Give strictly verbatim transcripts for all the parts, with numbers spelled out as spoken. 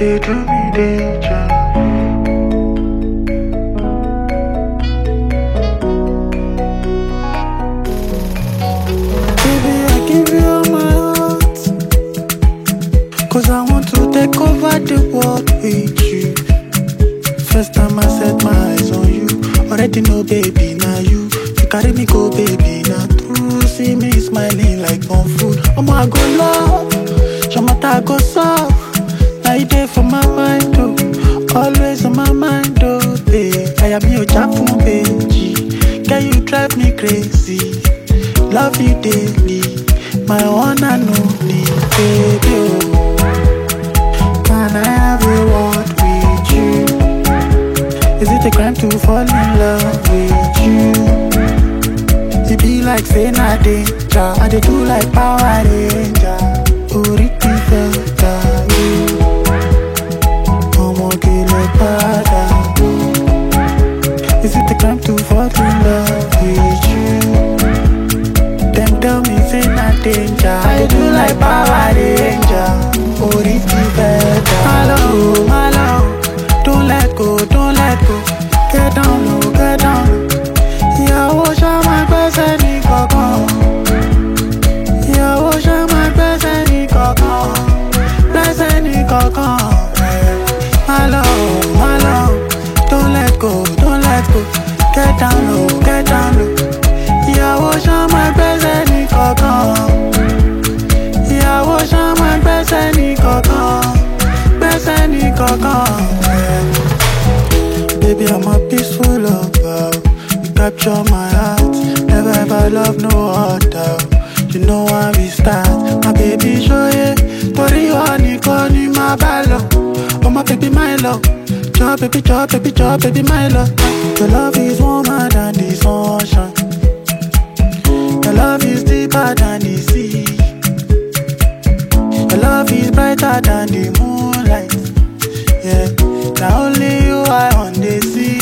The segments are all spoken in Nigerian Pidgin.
They do me danger. Baby, I give you all my heart, cause I want to take over the world with you. First time I set my eyes on you, already know baby, now you. You carry me go baby, now true. See me smiling like one food. Omo I go love, Shamata I go soft. Now you there for my mind oh, always on my mind oh babe. I am your Japan baby, can you drive me crazy? Love you daily, my one and only baby oh. Can I have a word with you? Is it a crime to fall in love with you? It be like saying I danger, I dey do like Power Ranger. Oriti feta you, omo kele pada. Is it a crime to fall in love with you? Them tell me say I danger, I dey do like Power Ranger. Oriti feta. My love, my love, don't let go, don't let go. Get down low, get down low. Ìyàwó ṣá máa gbẹ́sẹ̀ ní kọ̀ọ̀kan. Ìyàwó ṣá máa gbẹ́sẹ̀ ní kọ̀ọ̀kan. Gbẹ́sẹ̀ ní kọ̀ọ̀kan. My love, my love, don't let go, don't let go. Get down low, get down low. Ìyàwó ṣá máa gbẹ́sẹ̀ ní kọ̀ọ̀kan. Ìyàwó ṣá máa gbẹ́sẹ̀ ní kọ̀ọ̀kan. Gbẹ́sẹ̀ ní kọ̀ọ̀kan. Baby, I'm a peaceful lover. You capture my heart. Never ever love no other. You know how we start. My baby, show you. Tori honey, honey, my ballo. Oh, my baby, my love. Job, baby, job, baby, job, baby, my love. Your love is warmer than the sunshine. Your love is deeper than the sea. Your love is brighter than the moonlight. Yeah, now only you I on the sea.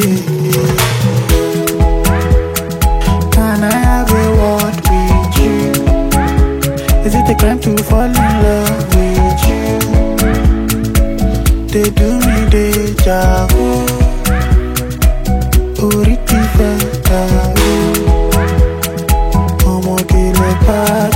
Can I have a word with you? Is it a crime to fall in love with you? They do me deja vu. Oriti feta, omo kele pada.